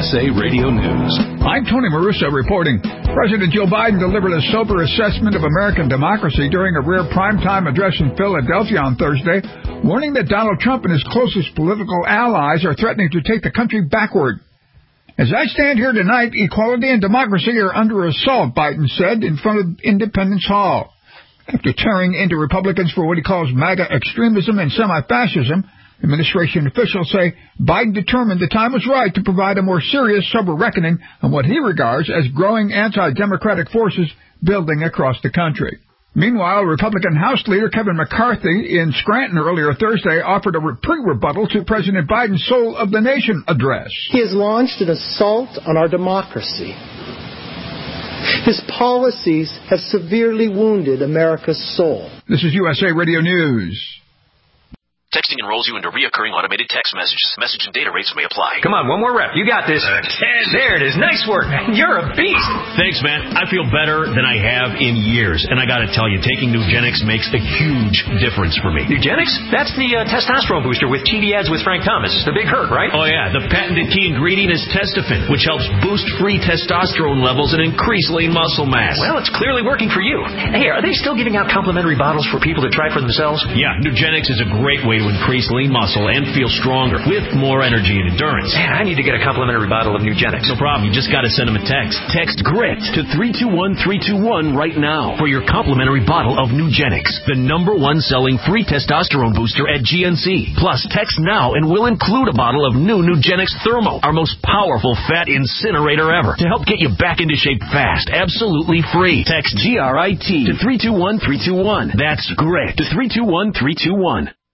USA Radio News. I'm Tony Maruso reporting. President Joe Biden delivered a sober assessment of American democracy during a rare primetime address in Philadelphia on Thursday, warning that Donald Trump and his closest political allies are threatening to take the country backward. As I stand here tonight, equality and democracy are under assault, Biden said in front of Independence Hall. After tearing into Republicans for what he calls MAGA extremism and semi-fascism, administration officials say Biden determined the time was right to provide a more serious, sober reckoning on what he regards as growing anti-democratic forces building across the country. Meanwhile, Republican House Leader Kevin McCarthy in Scranton earlier Thursday offered a pre-rebuttal to President Biden's Soul of the Nation address. He has launched an assault on our democracy. His policies have severely wounded America's soul. This is USA Radio News. Texting enrolls you into reoccurring automated text messages. Message and data rates may apply. Come on, one more rep. You got this. 10. There it is. Nice work. You're a beast. Thanks, man. I feel better than I have in years. And I got to tell you, taking Nugenix makes a huge difference for me. Nugenix? That's the testosterone booster with TV ads with Frank Thomas. The big hurt, right? Oh, yeah. The patented key ingredient is Testofen, which helps boost free testosterone levels and increase lean muscle mass. Well, it's clearly working for you. Hey, are they still giving out complimentary bottles for people to try for themselves? Yeah, Nugenix is a great way to increase lean muscle and feel stronger with more energy and endurance. Man, I need to get a complimentary bottle of Nugenix. No problem. You just got to send them a text. Text GRIT to 321-321 right now for your complimentary bottle of Nugenix, the #1 selling free testosterone booster at GNC. Plus, text now and we'll include a bottle of new Nugenix Thermo, our most powerful fat incinerator ever, to help get you back into shape fast, absolutely free. Text GRIT to 321-321. That's GRIT to 321-321.